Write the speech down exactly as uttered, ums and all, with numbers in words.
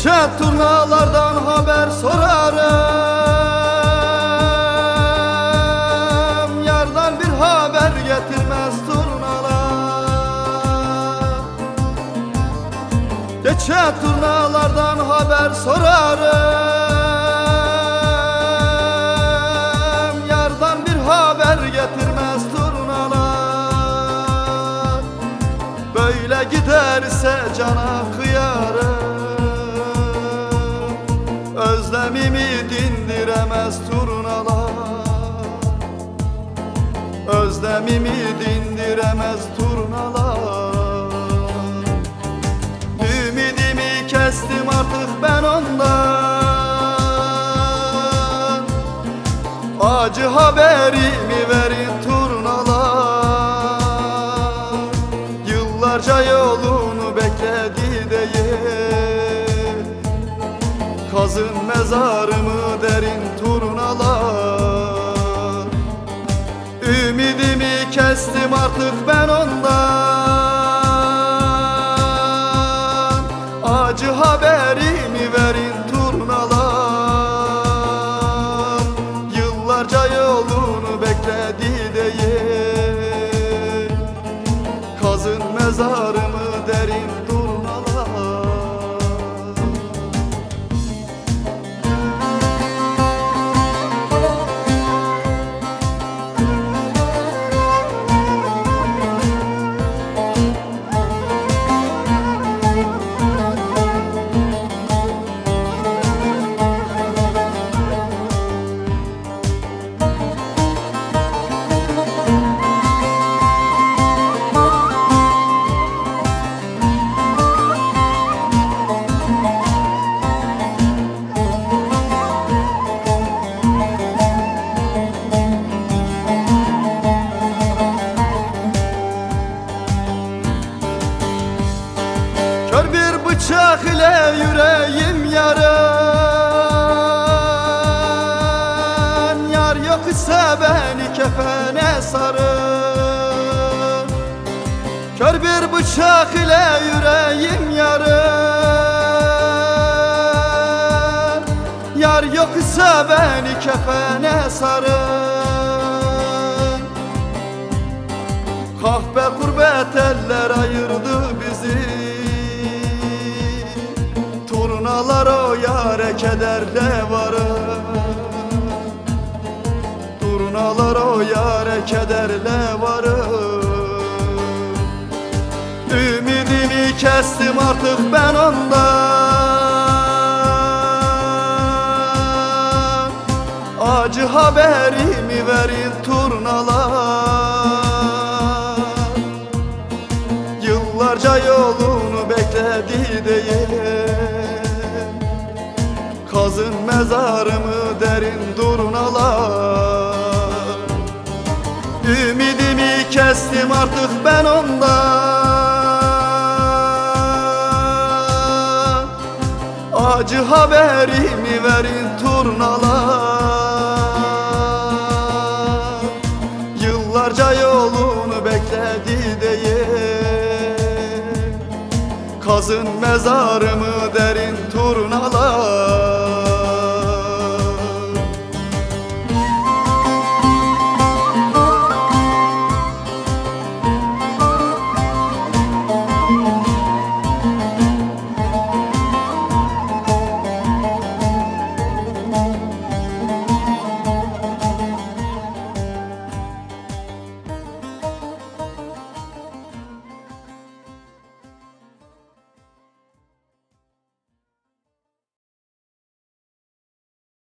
Geçen turnalardan haber sorarım, yardan bir haber getirmez turnalar. Geçen turnalardan haber sorarım, yardan bir haber getirmez turnalar. Böyle giderse cana kıyarım, özlemimi dindiremez turnalar. Özlemimi dindiremez turnalar. Ümidimi kestim artık ben ondan, acı haberimi verin turnalar. Yıllarca yolunu bekledi değil, kazın mezarımı derin turnalar. Ümidimi kestim artık ben ondan, acı haberimi verin turnalar. Yıllarca yolunu bekledi değil, kazın mezarımı derin turnalar. Kör bir bıçak ile yüreğim yarın, yar yok ise beni kefene sarın. Kör bir bıçak ile yüreğim yarın, yar yok ise beni kefene sarın. Kahpe kurbet eller ayırdı bizi, turnalar o yâre kederle varır. Turnalar o yâre kederle varır. Ümidimi kestim artık ben ondan, acı haberimi verin turnalar. Yıllarca yolunu bekledi değil, kazın mezarımı derin turnalar. Ümidimi kestim artık ben ondan, acı haberimi verin turnalar. Yıllarca yolunu bekledi değil, kazın mezarımı derin turnalar.